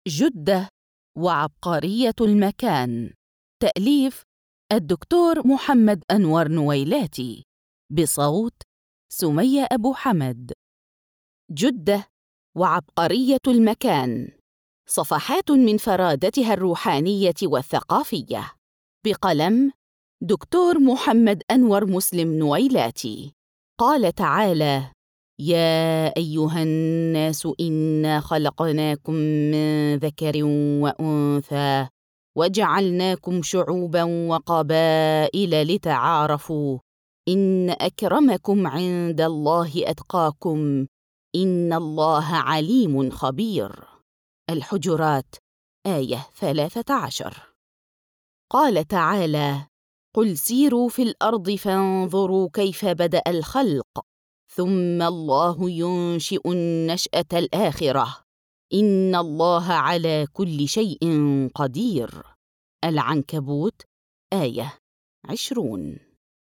جدة وعبقرية المكان. تأليف الدكتور محمد أنور نويلاتي، بصوت سمية أبو حمد. جدة وعبقرية المكان، صفحات من فرادتها الروحانية والثقافية، بقلم دكتور محمد أنور مسلم نويلاتي. قال تعالى: يا أيها الناس إنا خلقناكم من ذكر وأنثى وجعلناكم شعوبا وقبائل لتعارفوا إن أكرمكم عند الله أتقاكم إن الله عليم خبير. الحجرات آية 13. قال تعالى: قل سيروا في الأرض فانظروا كيف بدأ الخلق ثم الله ينشئ النشأة الآخرة إن الله على كل شيء قدير. العنكبوت آية 20.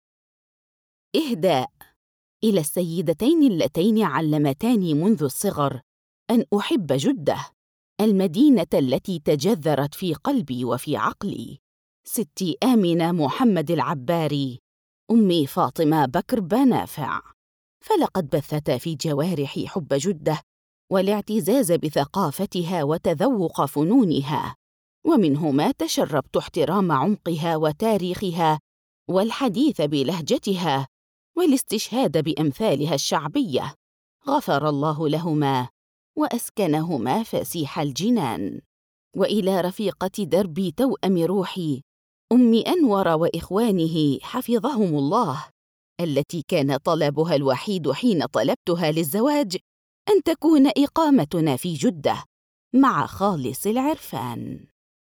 إهداء إلى السيدتين اللتين علمتاني منذ الصغر أن أحب جدة، المدينة التي تجذرت في قلبي وفي عقلي، ستي آمنة محمد العباري، أمي فاطمة بكر بنافع، فلقد بثتا في جوارحي حب جدة والاعتزاز بثقافتها وتذوق فنونها، ومنهما تشربت احترام عمقها وتاريخها والحديث بلهجتها والاستشهاد بأمثالها الشعبية. غفر الله لهما وأسكنهما فسيح الجنان. وإلى رفيقة دربي توأم روحي أم أنور وإخوانه حفظهم الله، التي كان طلبها الوحيد حين طلبتها للزواج أن تكون إقامتنا في جدة مع خالص العرفان.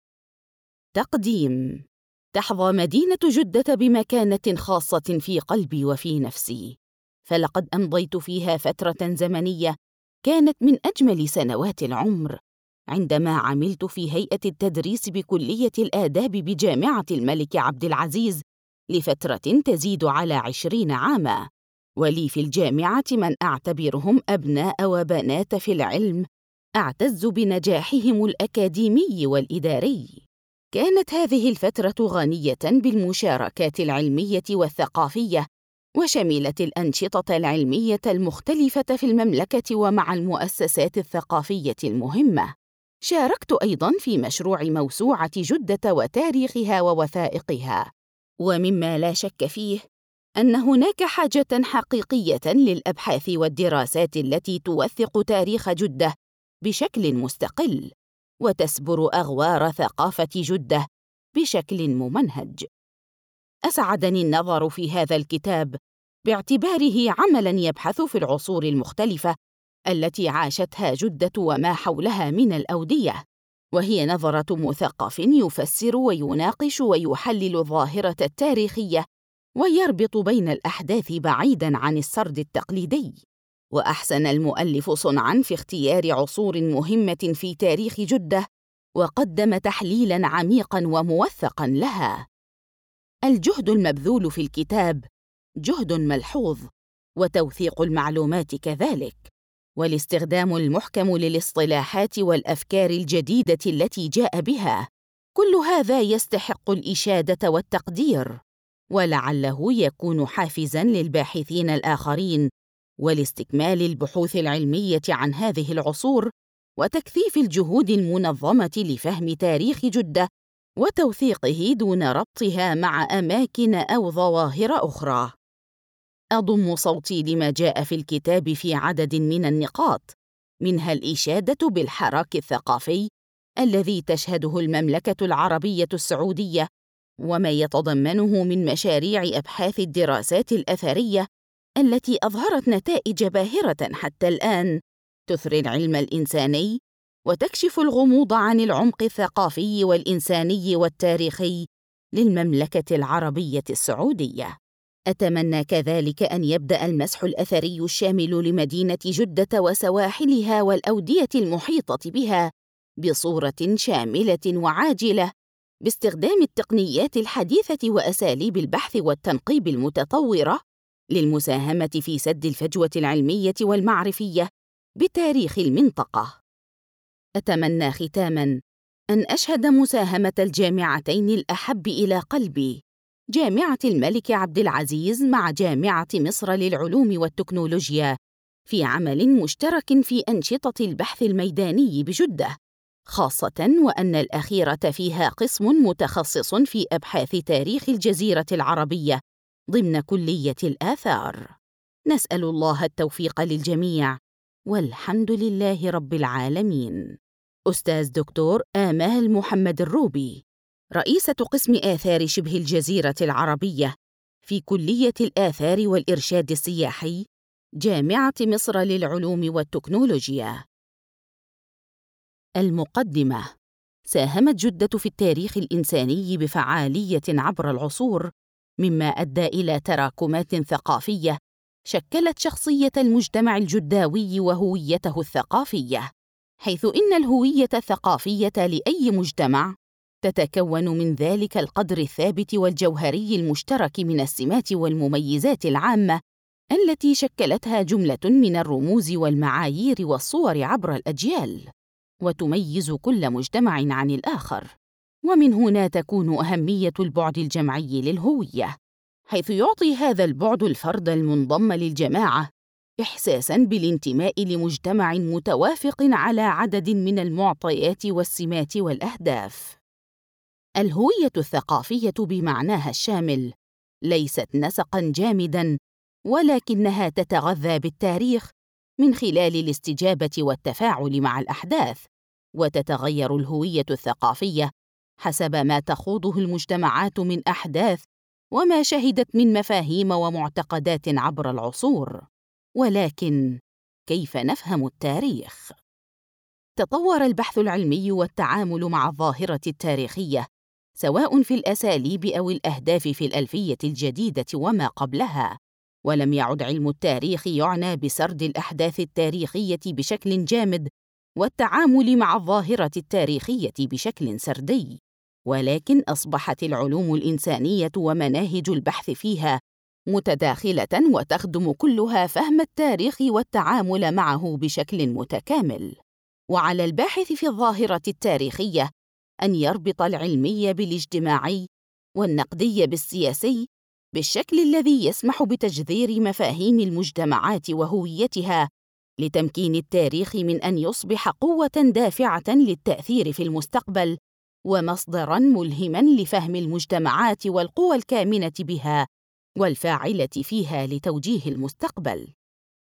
تقديم: تحظى مدينة جدة بمكانة خاصة في قلبي وفي نفسي، فلقد أمضيت فيها فترة زمنية كانت من أجمل سنوات العمر، عندما عملت في هيئة التدريس بكلية الآداب بجامعة الملك عبد العزيز لفترة تزيد على 20 عاماً، ولي في الجامعة من أعتبرهم أبناء وبنات في العلم أعتز بنجاحهم الأكاديمي والإداري. كانت هذه الفترة غنية بالمشاركات العلمية والثقافية، وشملت الأنشطة العلمية المختلفة في المملكة ومع المؤسسات الثقافية المهمة. شاركت أيضاً في مشروع موسوعة جدة وتاريخها ووثائقها، ومما لا شك فيه أن هناك حاجة حقيقية للأبحاث والدراسات التي توثق تاريخ جدة بشكل مستقل وتسبر أغوار ثقافة جدة بشكل ممنهج. أسعدني النظر في هذا الكتاب باعتباره عملاً يبحث في العصور المختلفة التي عاشتها جدة وما حولها من الأودية، وهي نظرة مثقف يفسر ويناقش ويحلل الظاهرة التاريخية ويربط بين الأحداث بعيداً عن السرد التقليدي. وأحسن المؤلف صنعاً في اختيار عصور مهمة في تاريخ جدة، وقدم تحليلاً عميقاً وموثقاً لها. الجهد المبذول في الكتاب جهد ملحوظ، وتوثيق المعلومات كذلك، والاستخدام المحكم للاصطلاحات والأفكار الجديدة التي جاء بها، كل هذا يستحق الإشادة والتقدير، ولعله يكون حافزاً للباحثين الآخرين ولاستكمال البحوث العلمية عن هذه العصور وتكثيف الجهود المنظمة لفهم تاريخ جدة وتوثيقه دون ربطها مع أماكن أو ظواهر أخرى. أضم صوتي لما جاء في الكتاب في عدد من النقاط، منها الإشادة بالحراك الثقافي الذي تشهده المملكة العربية السعودية، وما يتضمنه من مشاريع أبحاث الدراسات الأثرية التي أظهرت نتائج باهرة حتى الآن تثري العلم الإنساني وتكشف الغموض عن العمق الثقافي والإنساني والتاريخي للمملكة العربية السعودية. أتمنى كذلك أن يبدأ المسح الأثري الشامل لمدينة جدة وسواحلها والأودية المحيطة بها بصورة شاملة وعاجلة، باستخدام التقنيات الحديثة وأساليب البحث والتنقيب المتطورة للمساهمة في سد الفجوة العلمية والمعرفية بتاريخ المنطقة. أتمنى ختاماً أن أشهد مساهمة الجامعتين الأحب إلى قلبي، جامعة الملك عبد العزيز مع جامعة مصر للعلوم والتكنولوجيا، في عمل مشترك في أنشطة البحث الميداني بجدة، خاصة وأن الأخيرة فيها قسم متخصص في أبحاث تاريخ الجزيرة العربية ضمن كلية الآثار. نسأل الله التوفيق للجميع، والحمد لله رب العالمين. أستاذ دكتور آمال محمد الروبي، رئيسة قسم آثار شبه الجزيرة العربية في كلية الآثار والإرشاد السياحي، جامعة مصر للعلوم والتكنولوجيا. المقدمة: ساهمت جدة في التاريخ الإنساني بفعالية عبر العصور، مما أدى إلى تراكمات ثقافية شكلت شخصية المجتمع الجداوي وهويته الثقافية، حيث إن الهوية الثقافية لأي مجتمع تتكون من ذلك القدر الثابت والجوهري المشترك من السمات والمميزات العامة التي شكلتها جملة من الرموز والمعايير والصور عبر الأجيال، وتميز كل مجتمع عن الآخر. ومن هنا تكون أهمية البعد الجمعي للهوية، حيث يعطي هذا البعد الفرد المنضم للجماعة إحساساً بالانتماء لمجتمع متوافق على عدد من المعطيات والسمات والأهداف. الهوية الثقافية بمعناها الشامل ليست نسقاً جامداً، ولكنها تتغذى بالتاريخ من خلال الاستجابة والتفاعل مع الأحداث، وتتغير الهوية الثقافية حسب ما تخوضه المجتمعات من أحداث وما شهدت من مفاهيم ومعتقدات عبر العصور. ولكن كيف نفهم التاريخ؟ تطور البحث العلمي والتعامل مع الظاهرة التاريخية، سواء في الأساليب أو الأهداف، في الألفية الجديدة وما قبلها، ولم يعد علم التاريخ يعنى بسرد الأحداث التاريخية بشكل جامد والتعامل مع الظاهرة التاريخية بشكل سردي، ولكن أصبحت العلوم الإنسانية ومناهج البحث فيها متداخلة وتخدم كلها فهم التاريخ والتعامل معه بشكل متكامل. وعلى الباحث في الظاهرة التاريخية أن يربط العلمي بالاجتماعي والنقدي بالسياسي بالشكل الذي يسمح بتجذير مفاهيم المجتمعات وهويتها، لتمكين التاريخ من أن يصبح قوة دافعة للتأثير في المستقبل ومصدراً ملهماً لفهم المجتمعات والقوى الكامنة بها والفاعلة فيها لتوجيه المستقبل.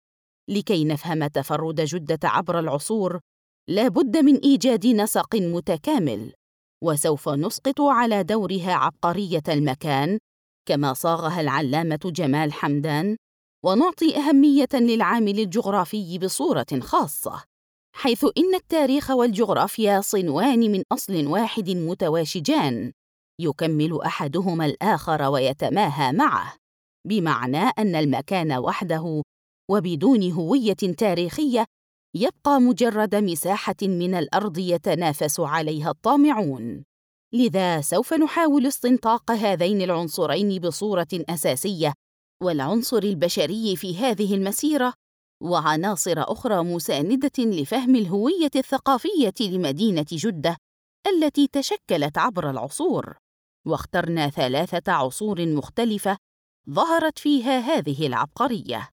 لكي نفهم تفرد جدة عبر العصور، لا بد من إيجاد نسق متكامل، وسوف نسقط على دورها عبقرية المكان كما صاغها العلامة جمال حمدان، ونعطي أهمية للعامل الجغرافي بصورة خاصة، حيث إن التاريخ والجغرافيا صنوان من أصل واحد متواشجان، يكمل أحدهما الآخر ويتماهى معه، بمعنى أن المكان وحده وبدون هوية تاريخية يبقى مجرد مساحة من الأرض يتنافس عليها الطامعون. لذا سوف نحاول استنطاق هذين العنصرين بصورة أساسية، والعنصر البشري في هذه المسيرة، وعناصر أخرى مساندة لفهم الهوية الثقافية لمدينة جدة التي تشكلت عبر العصور. واخترنا 3 عصور مختلفة ظهرت فيها هذه العبقرية.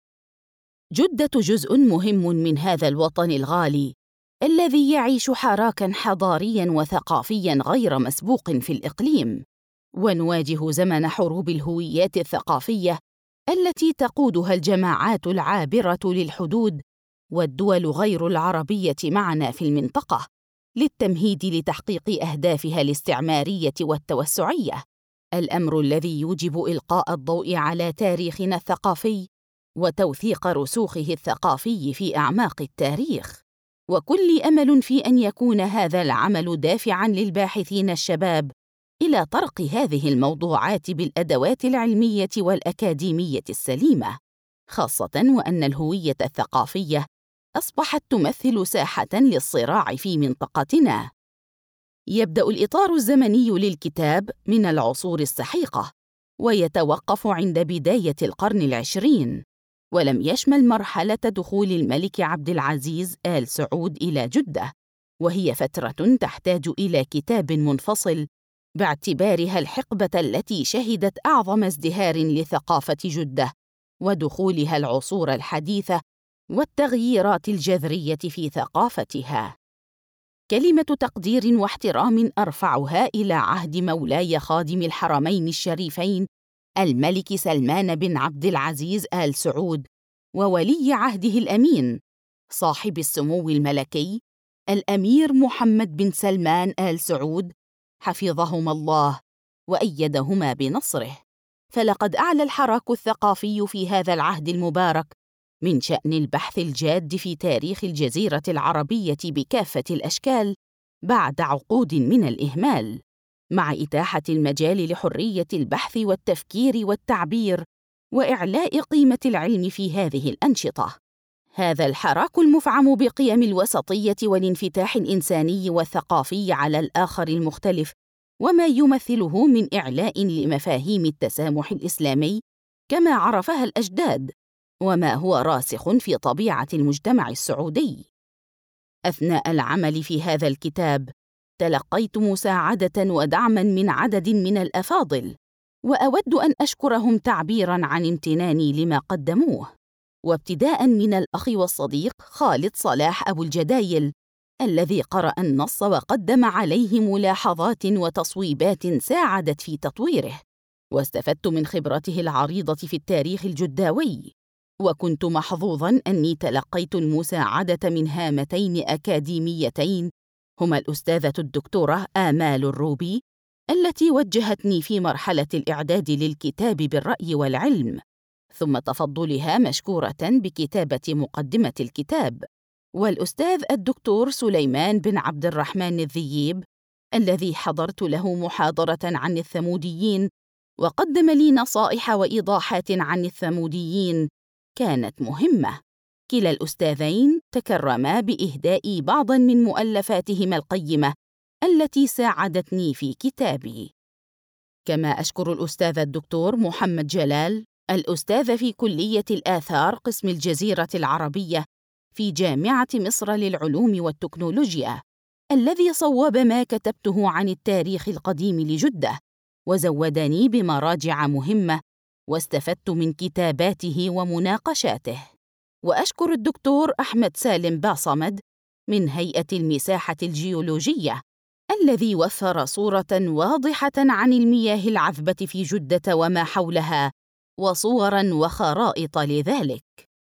جدة جزء مهم من هذا الوطن الغالي الذي يعيش حراكاً حضارياً وثقافياً غير مسبوق في الإقليم، ونواجه زمن حروب الهويات الثقافية التي تقودها الجماعات العابرة للحدود والدول غير العربية معنا في المنطقة، للتمهيد لتحقيق أهدافها الاستعمارية والتوسعية، الأمر الذي يوجب إلقاء الضوء على تاريخنا الثقافي وتوثيق رسوخه الثقافي في أعماق التاريخ. وكل أمل في أن يكون هذا العمل دافعاً للباحثين الشباب إلى طرق هذه الموضوعات بالأدوات العلمية والأكاديمية السليمة، خاصة وأن الهوية الثقافية أصبحت تمثل ساحة للصراع في منطقتنا. يبدأ الإطار الزمني للكتاب من العصور السحيقة، ويتوقف عند بداية القرن 20، ولم يشمل مرحلة دخول الملك عبد العزيز آل سعود إلى جدة، وهي فترة تحتاج إلى كتاب منفصل باعتبارها الحقبة التي شهدت أعظم ازدهار لثقافة جدة ودخولها العصور الحديثة والتغييرات الجذرية في ثقافتها. كلمة تقدير واحترام أرفعها إلى عهد مولاي خادم الحرمين الشريفين الملك سلمان بن عبد العزيز آل سعود، وولي عهده الأمين صاحب السمو الملكي الأمير محمد بن سلمان آل سعود، حفظهما الله وأيدهما بنصره. فلقد أعلى الحراك الثقافي في هذا العهد المبارك من شأن البحث الجاد في تاريخ الجزيرة العربية بكافة الأشكال بعد عقود من الإهمال، مع إتاحة المجال لحرية البحث والتفكير والتعبير وإعلاء قيمة العلم في هذه الأنشطة. هذا الحراك المفعم بقيم الوسطية والانفتاح الإنساني والثقافي على الآخر المختلف وما يمثله من إعلاء لمفاهيم التسامح الإسلامي كما عرفها الأجداد، وما هو راسخ في طبيعة المجتمع السعودي. أثناء العمل في هذا الكتاب تلقيت مساعدة ودعماً من عدد من الأفاضل، وأود أن أشكرهم تعبيراً عن امتناني لما قدموه، وابتداءً من الأخ والصديق خالد صلاح أبو الجدايل الذي قرأ النص وقدم عليه ملاحظات وتصويبات ساعدت في تطويره، واستفدت من خبرته العريضة في التاريخ الجداوي. وكنت محظوظاً أني تلقيت المساعدة من هامتين أكاديميتين هما الأستاذة الدكتورة آمال الروبي التي وجهتني في مرحلة الإعداد للكتاب بالرأي والعلم، ثم تفضلها مشكورة بكتابة مقدمة الكتاب، والأستاذ الدكتور سليمان بن عبد الرحمن الذييب الذي حضرت له محاضرة عن الثموديين وقدم لي نصائح وإيضاحات عن الثموديين كانت مهمة. كلا الأستاذين تكرما بإهداء بعض من مؤلفاتهما القيمة التي ساعدتني في كتابي. كما أشكر الأستاذ الدكتور محمد جلال الأستاذ في كلية الآثار قسم الجزيرة العربية في جامعة مصر للعلوم والتكنولوجيا الذي صوب ما كتبته عن التاريخ القديم لجدة وزودني بمراجع مهمة واستفدت من كتاباته ومناقشاته. وأشكر الدكتور أحمد سالم باصمد من هيئة المساحة الجيولوجية الذي وفر صورة واضحة عن المياه العذبة في جدة وما حولها وصوراً وخرائط لذلك.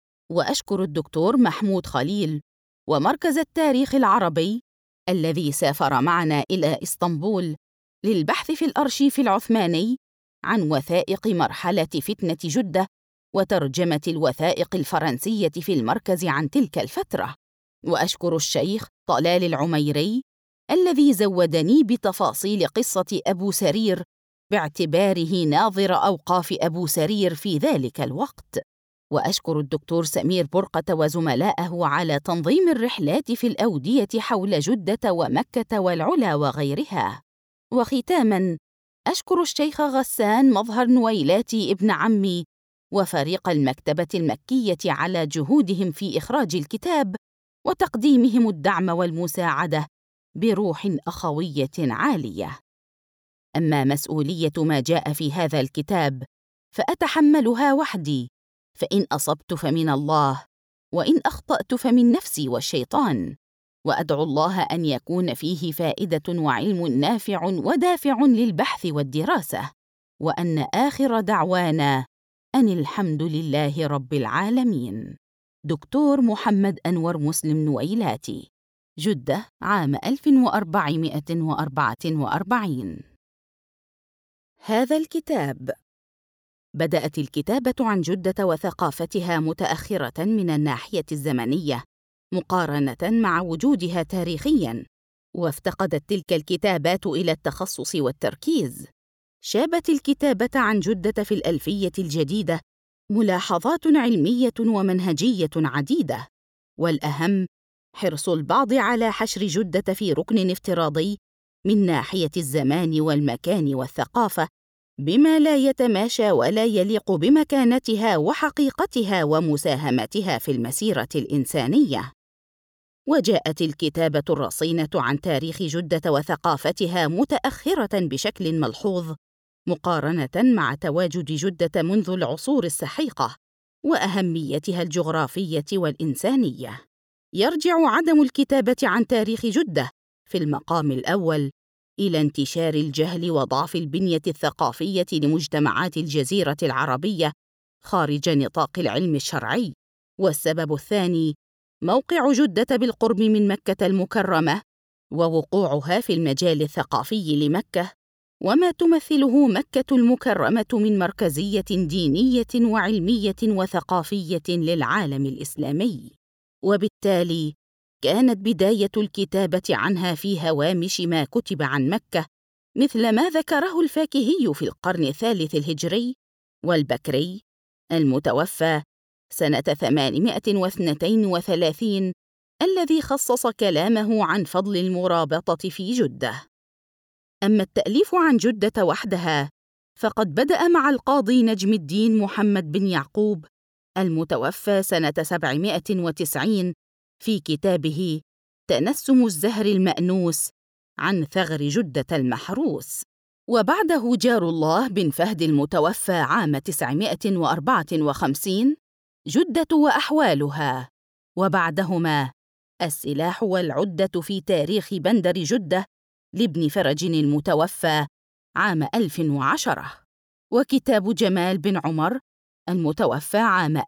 وأشكر الدكتور محمود خليل ومركز التاريخ العربي الذي سافر معنا إلى إسطنبول للبحث في الأرشيف العثماني عن وثائق مرحلة فتنة جدة وترجمة الوثائق الفرنسية في المركز عن تلك الفترة. وأشكر الشيخ طلال العميري الذي زودني بتفاصيل قصة أبو سرير باعتباره ناظر أوقاف أبو سرير في ذلك الوقت. وأشكر الدكتور سمير برقة وزملائه على تنظيم الرحلات في الأودية حول جدة ومكة والعلا وغيرها. وختاماً أشكر الشيخ غسان مظهر نويلاتي ابن عمي وفريق المكتبة المكية على جهودهم في إخراج الكتاب وتقديمهم الدعم والمساعدة بروح أخوية عالية. أما مسؤولية ما جاء في هذا الكتاب فأتحملها وحدي، فإن أصبت فمن الله وإن أخطأت فمن نفسي والشيطان، وأدعو الله أن يكون فيه فائدة وعلم نافع ودافع للبحث والدراسة، وأن آخر دعوانا أن الحمد لله رب العالمين. دكتور محمد أنور مسلم نويلاتي، جدة، عام 1444. هذا الكتاب. بدأت الكتابة عن جدة وثقافتها متأخرة من الناحية الزمنية مقارنة مع وجودها تاريخياً، وافتقدت تلك الكتابات إلى التخصص والتركيز. شابت الكتابة عن جدة في الألفية الجديدة ملاحظات علمية ومنهجية عديدة، والأهم حرص البعض على حشر جدة في ركن افتراضي من ناحية الزمان والمكان والثقافة بما لا يتماشى ولا يليق بمكانتها وحقيقتها ومساهمتها في المسيرة الإنسانية. وجاءت الكتابة الرصينة عن تاريخ جدة وثقافتها متأخرة بشكل ملحوظ مقارنة مع تواجد جدة منذ العصور السحيقة وأهميتها الجغرافية والإنسانية. يرجع عدم الكتابة عن تاريخ جدة في المقام الأول إلى انتشار الجهل وضعف البنية الثقافية لمجتمعات الجزيرة العربية خارج نطاق العلم الشرعي، والسبب الثاني موقع جدة بالقرب من مكة المكرمة ووقوعها في المجال الثقافي لمكة وما تمثله مكة المكرمة من مركزية دينية وعلمية وثقافية للعالم الإسلامي، وبالتالي كانت بداية الكتابة عنها في هوامش ما كتب عن مكة مثل ما ذكره الفاكهي في القرن الثالث الهجري والبكري المتوفى سنة 832 الذي خصص كلامه عن فضل المرابطة في جدة. أما التأليف عن جدة وحدها فقد بدأ مع القاضي نجم الدين محمد بن يعقوب المتوفى سنة 790 في كتابه تنسم الزهر المأنوس عن ثغر جدة المحروس، وبعده جار الله بن فهد المتوفى عام 954 جدة وأحوالها، وبعدهما السلاح والعدة في تاريخ بندر جدة لابن فرج المتوفى عام 1010، وكتاب جمال بن عمر المتوفى عام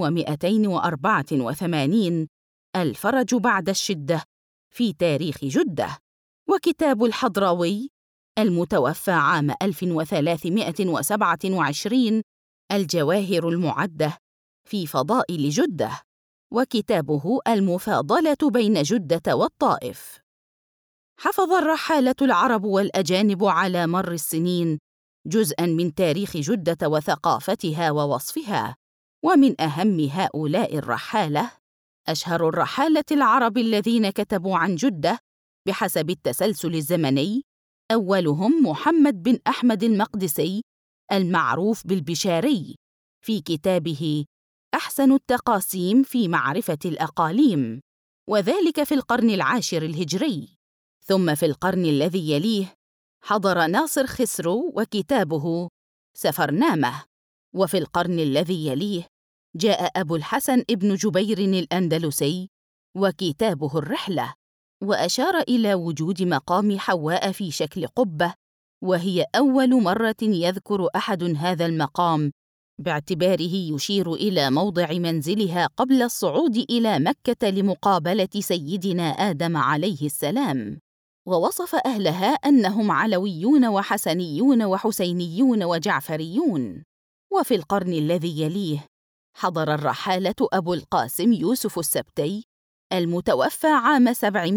1284 الفرج بعد الشدة في تاريخ جدة، وكتاب الحضراوي المتوفى عام 1327 الجواهر المعدة في فضائل جدة، وكتابه المفاضلة بين جدة والطائف. حفظ الرحالة العرب والأجانب على مر السنين جزءاً من تاريخ جدة وثقافتها ووصفها، ومن أهم هؤلاء الرحالة أشهر الرحالة العرب الذين كتبوا عن جدة بحسب التسلسل الزمني أولهم محمد بن أحمد المقدسي المعروف بالبشاري في كتابه أحسن التقاسيم في معرفة الأقاليم، وذلك في القرن العاشر الهجري. ثم في القرن الذي يليه حضر ناصر خسرو وكتابه سفرنامة، وفي القرن الذي يليه جاء أبو الحسن ابن جبير الأندلسي وكتابه الرحلة، وأشار إلى وجود مقام حواء في شكل قبة، وهي أول مرة يذكر أحد هذا المقام باعتباره يشير إلى موضع منزلها قبل الصعود إلى مكة لمقابلة سيدنا آدم عليه السلام، ووصف أهلها أنهم علويون وحسنيون وحسينيون وجعفريون. وفي القرن الذي يليه حضر الرحالة أبو القاسم يوسف السبتي المتوفى عام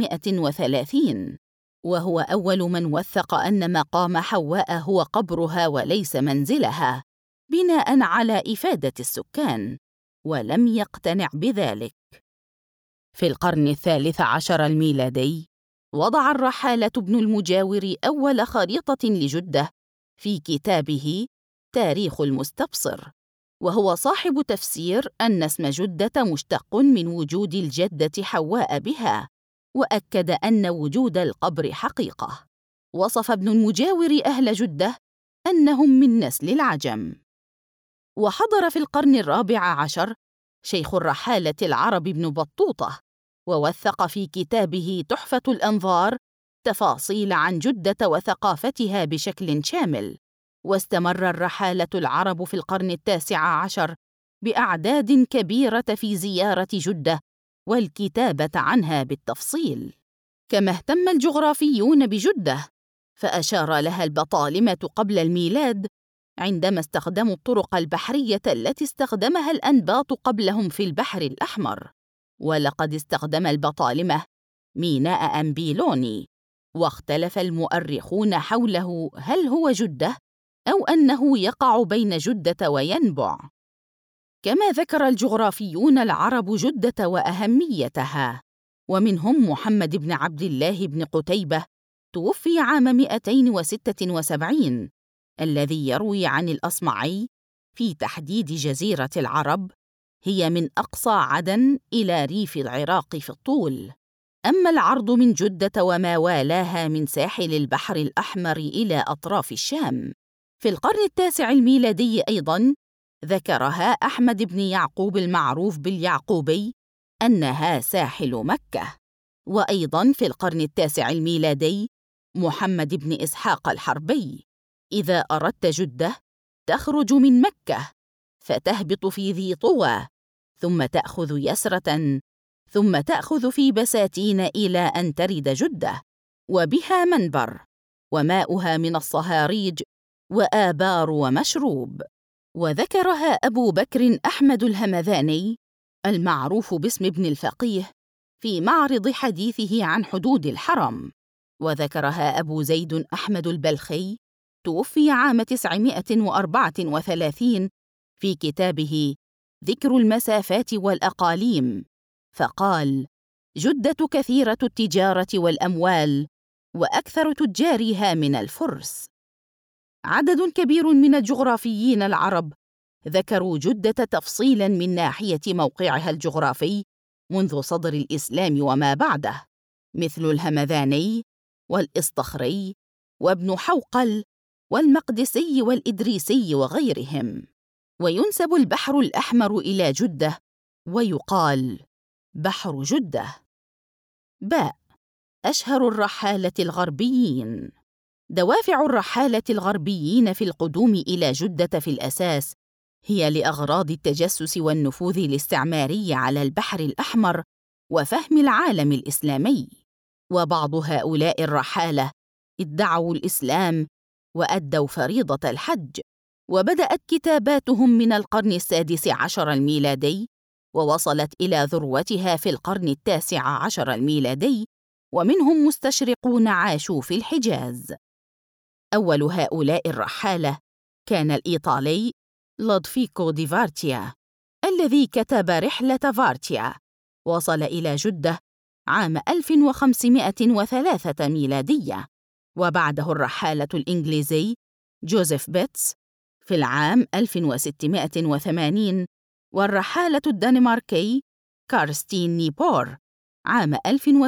730، وهو أول من وثق أن مقام حواء هو قبرها وليس منزلها بناءً على إفادة السكان، ولم يقتنع بذلك. في القرن الثالث عشر الميلادي وضع الرحالة ابن المجاور أول خريطة لجدة في كتابه تاريخ المستبصر، وهو صاحب تفسير أن اسم جدة مشتق من وجود الجدة حواء بها، وأكد أن وجود القبر حقيقة. وصف ابن المجاور أهل جدة أنهم من نسل العجم. وحضر في القرن الرابع عشر شيخ الرحالة العرب ابن بطوطة، ووثق في كتابه تحفة الأنظار تفاصيل عن جدة وثقافتها بشكل شامل. واستمر الرحالة العرب في القرن التاسع عشر بأعداد كبيرة في زيارة جدة والكتابة عنها بالتفصيل، كما اهتم الجغرافيون بجدة، فأشار لها البطالمة قبل الميلاد عندما استخدموا الطرق البحرية التي استخدمها الأنباط قبلهم في البحر الأحمر. ولقد استخدم البطالمة ميناء أنبيلوني، واختلف المؤرخون حوله هل هو جدة أو أنه يقع بين جدة وينبع. كما ذكر الجغرافيون العرب جدة وأهميتها، ومنهم محمد بن عبد الله بن قتيبة توفي عام 276 الذي يروي عن الأصمعي في تحديد جزيرة العرب هي من أقصى عدن إلى ريف العراق في الطول، أما العرض من جدة وما والاها من ساحل البحر الأحمر إلى أطراف الشام في القرن التاسع الميلادي أيضاً، ذكرها أحمد بن يعقوب المعروف باليعقوبي أنها ساحل مكة. وأيضاً في القرن التاسع الميلادي محمد بن إسحاق الحربي: إذا أردت جدة تخرج من مكة فتهبط في ذي طوى، ثم تأخذ يسرة، ثم تأخذ في بساتين إلى أن ترد جدة، وبها منبر، وماؤها من الصهاريج، وآبار ومشروب. وذكرها أبو بكر أحمد الهمذاني المعروف باسم ابن الفقيه في معرض حديثه عن حدود الحرم. وذكرها أبو زيد أحمد البلخي، توفي عام 934 في كتابه ذكر المسافات والأقاليم، فقال: جدة كثيرة التجارة والأموال، وأكثر تجارها من الفرس. عدد كبير من الجغرافيين العرب ذكروا جدة تفصيلاً من ناحية موقعها الجغرافي منذ صدر الإسلام وما بعده، مثل الهمذاني والإصطخري وابن حوقل والمقدسي والإدريسي وغيرهم. وينسب البحر الأحمر إلى جدة، ويقال بحر جدة. باء. أشهر الرحالة الغربيين. دوافع الرحالة الغربيين في القدوم إلى جدة في الأساس هي لأغراض التجسس والنفوذ الاستعماري على البحر الأحمر وفهم العالم الإسلامي. وبعض هؤلاء الرحالة ادعوا الإسلام وأدوا فريضة الحج، وبدأت كتاباتهم من القرن السادس عشر الميلادي، ووصلت إلى ذروتها في القرن التاسع عشر الميلادي، ومنهم مستشرقون عاشوا في الحجاز. أول هؤلاء الرحالة كان الإيطالي لودفيكو دي فارتيا، الذي كتب رحلة فارتيا، وصل إلى جدة عام 1503 ميلادية. وبعده الرحالة الإنجليزي جوزيف بيتس في العام 1680، والرحالة الدنماركي كارستين نيبور عام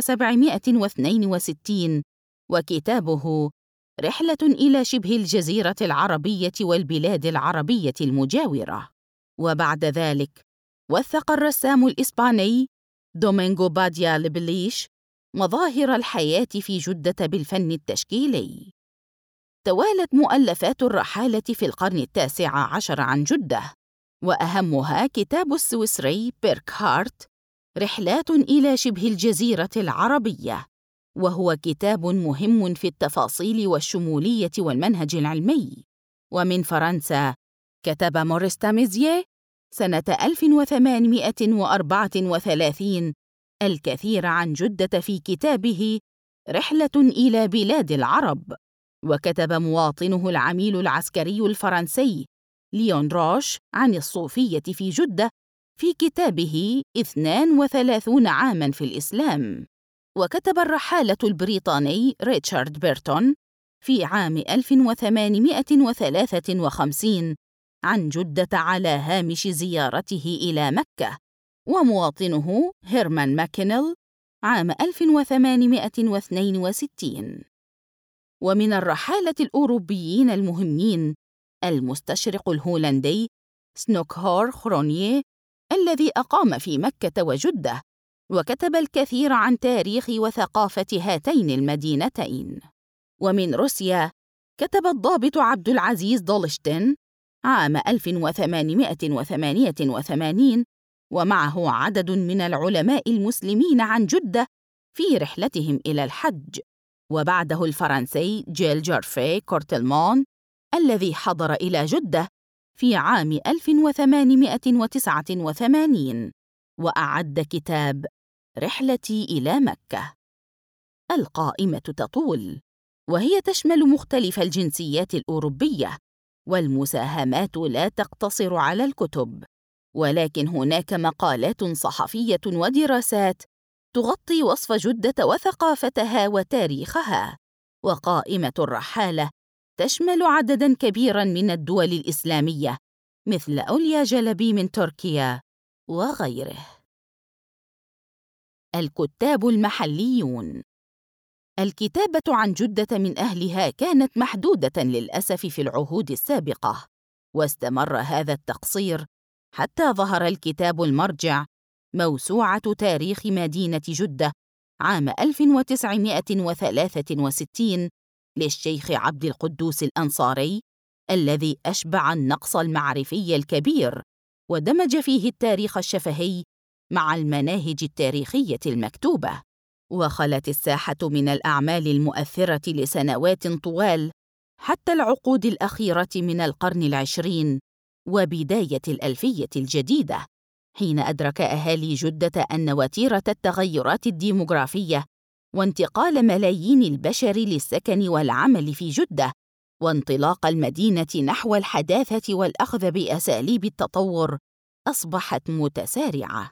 1762، وكتابه رحلة إلى شبه الجزيرة العربية والبلاد العربية المجاورة. وبعد ذلك وثق الرسام الإسباني دومينغو باديا لبليش مظاهر الحياة في جدة بالفن التشكيلي. توالت مؤلفات الرحالة في القرن التاسع عشر عن جدة، وأهمها كتاب السويسري بيركهارت رحلات إلى شبه الجزيرة العربية، وهو كتاب مهم في التفاصيل والشمولية والمنهج العلمي. ومن فرنسا كتب موريس تاميزيه سنة 1834 الكثير عن جدة في كتابه رحلة إلى بلاد العرب. وكتب مواطنه العميل العسكري الفرنسي ليون روش عن الصوفية في جدة في كتابه 32 عاماً في الإسلام. وكتب الرحالة البريطاني ريتشارد بيرتون في عام 1853 عن جدة على هامش زيارته إلى مكة، ومواطنه هيرمان ماكينيل عام 1862. ومن الرحالة الأوروبيين المهمين المستشرق الهولندي سنوكهور خرونيه، الذي أقام في مكة وجدة، وكتب الكثير عن تاريخ وثقافة هاتين المدينتين. ومن روسيا كتب الضابط عبد العزيز دولشتين عام 1888، ومعه عدد من العلماء المسلمين عن جدة في رحلتهم إلى الحج. وبعده الفرنسي جيل جارفي كورتلمان، الذي حضر إلى جدة في عام 1889 وأعد كتاب رحلتي إلى مكة. القائمة تطول، وهي تشمل مختلف الجنسيات الأوروبية، والمساهمات لا تقتصر على الكتب، ولكن هناك مقالات صحفية ودراسات تغطي وصف جدة وثقافتها وتاريخها. وقائمة الرحالة تشمل عدداً كبيراً من الدول الإسلامية مثل أوليا جلبي من تركيا وغيره. الكتاب المحليون. الكتابة عن جدة من أهلها كانت محدودة للأسف في العهود السابقة، واستمر هذا التقصير حتى ظهر الكتاب المرجع موسوعة تاريخ مدينة جدة عام 1963 للشيخ عبد القدوس الأنصاري، الذي أشبع النقص المعرفي الكبير ودمج فيه التاريخ الشفهي مع المناهج التاريخية المكتوبة. وخلت الساحة من الأعمال المؤثرة لسنوات طوال حتى العقود الأخيرة من القرن العشرين وبداية الألفية الجديدة، حين أدرك أهالي جدة أن وتيرة التغيرات الديموغرافية وانتقال ملايين البشر للسكن والعمل في جدة وانطلاق المدينة نحو الحداثة والأخذ بأساليب التطور أصبحت متسارعة.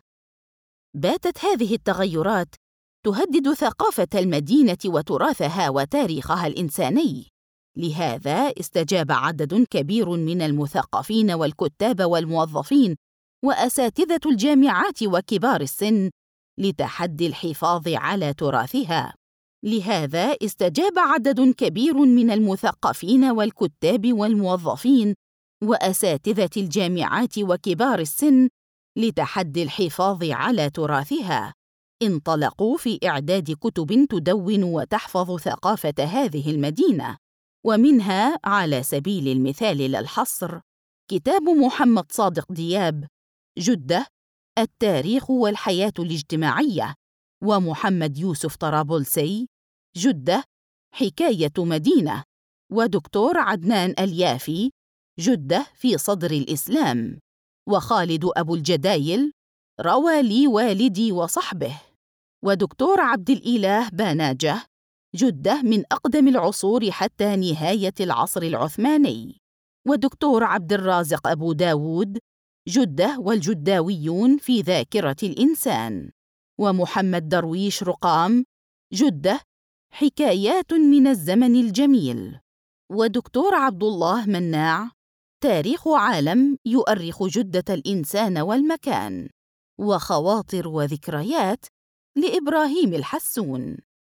باتت هذه التغيرات تهدد ثقافة المدينة وتراثها وتاريخها الإنساني. لهذا استجاب عدد كبير من المثقفين والكتاب والموظفين وأساتذة الجامعات وكبار السن لتحدي الحفاظ على تراثها. لهذا استجاب عدد كبير من المثقفين والكتاب والموظفين وأساتذة الجامعات وكبار السن لتحدي الحفاظ على تراثها. انطلقوا في إعداد كتب تدون وتحفظ ثقافة هذه المدينة، ومنها على سبيل المثال لا الحصر كتاب محمد صادق دياب جدة التاريخ والحياة الاجتماعية، ومحمد يوسف طرابلسي جدة حكاية مدينة، ودكتور عدنان اليافي جدة في صدر الإسلام، وخالد أبو الجدايل روى لي والدي وصحبه، ودكتور عبد الإله باناجة جدة من أقدم العصور حتى نهاية العصر العثماني، ودكتور عبد الرازق أبو داود جدة والجداويون في ذاكرة الإنسان، ومحمد درويش رقام جدة حكايات من الزمن الجميل، ودكتور عبد الله مناع تاريخ عالم يؤرخ جدة الإنسان والمكان، وخواطر وذكريات لإبراهيم الحسون.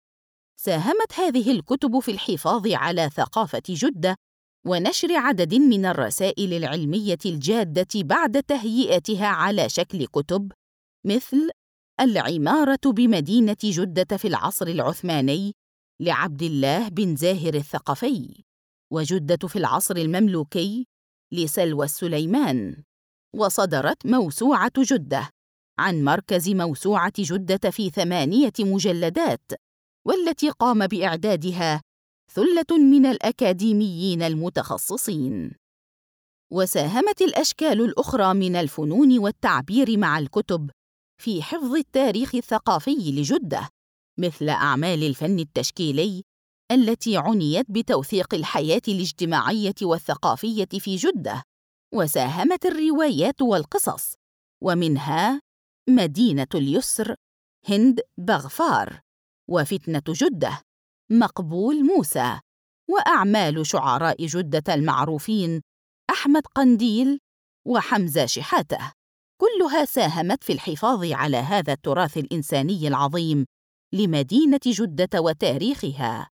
ساهمت هذه الكتب في الحفاظ على ثقافة جدة ونشر عدد من الرسائل العلمية الجادة بعد تهيئتها على شكل كتب، مثل العمارة بمدينة جدة في العصر العثماني لعبد الله بن زاهر الثقفي، وجدة في العصر المملوكي لسلوى السليمان. وصدرت موسوعة جدة عن مركز موسوعة جدة في 8 مجلدات، والتي قام بإعدادها ثلة من الأكاديميين المتخصصين. وساهمت الأشكال الأخرى من الفنون والتعبير مع الكتب في حفظ التاريخ الثقافي لجدة، مثل أعمال الفن التشكيلي التي عنيت بتوثيق الحياة الاجتماعية والثقافية في جدة. وساهمت الروايات والقصص، ومنها مدينة اليسر هند بغفار، وفتنة جدة مقبول موسى، وأعمال شعراء جدة المعروفين أحمد قنديل وحمزة شحاتة، كلها ساهمت في الحفاظ على هذا التراث الإنساني العظيم لمدينة جدة وتاريخها.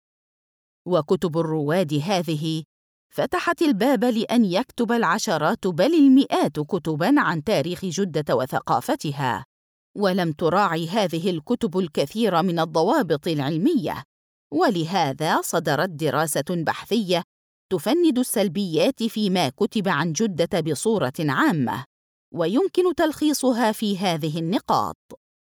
وكتب الرواد هذه فتحت الباب لأن يكتب العشرات بل المئات كتباً عن تاريخ جدة وثقافتها، ولم تراعي هذه الكتب الكثير من الضوابط العلمية، ولهذا صدرت دراسة بحثية تفند السلبيات فيما كتب عن جدة بصورة عامة، ويمكن تلخيصها في هذه النقاط.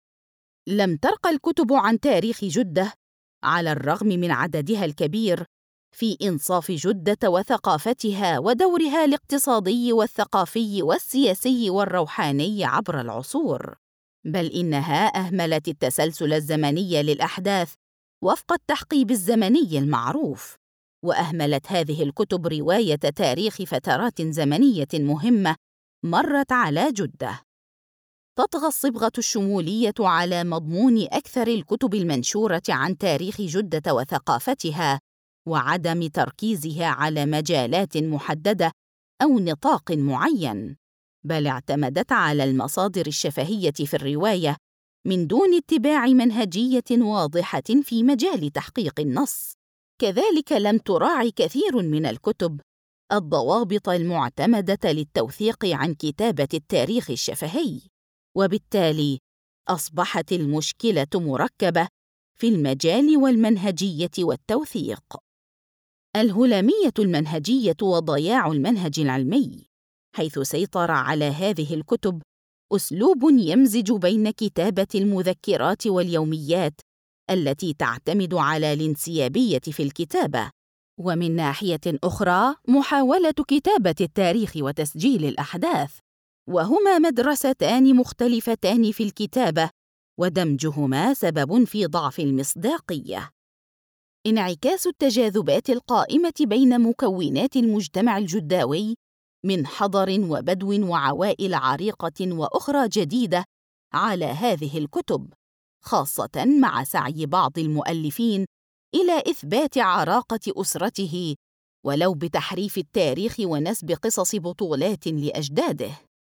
لم ترقى الكتب عن تاريخ جدة على الرغم من عددها الكبير في إنصاف جدة وثقافتها ودورها الاقتصادي والثقافي والسياسي والروحاني عبر العصور، بل إنها أهملت التسلسل الزمني للأحداث وفق التحقيب الزمني المعروف، وأهملت هذه الكتب رواية تاريخ فترات زمنية مهمة مرت على جدة. تطغى الصبغة الشمولية على مضمون أكثر الكتب المنشورة عن تاريخ جدة وثقافتها، وعدم تركيزها على مجالات محددة أو نطاق معين، بل اعتمدت على المصادر الشفهية في الرواية من دون اتباع منهجية واضحة في مجال تحقيق النص. كذلك لم تراعي كثير من الكتب الضوابط المعتمدة للتوثيق عن كتابة التاريخ الشفهي، وبالتالي أصبحت المشكلة مركبة في المجال والمنهجية والتوثيق. الهلامية المنهجية وضياع المنهج العلمي، حيث سيطر على هذه الكتب أسلوب يمزج بين كتابة المذكرات واليوميات التي تعتمد على الانسيابية في الكتابة، ومن ناحية أخرى محاولة كتابة التاريخ وتسجيل الأحداث، وهما مدرستان مختلفتان في الكتابة، ودمجهما سبب في ضعف المصداقية. انعكاس التجاذبات القائمة بين مكونات المجتمع الجداوي من حضر وبدو وعوائل عريقة وأخرى جديدة على هذه الكتب، خاصة مع سعي بعض المؤلفين إلى إثبات عراقة أسرته ولو بتحريف التاريخ ونسب قصص بطولات لأجداده.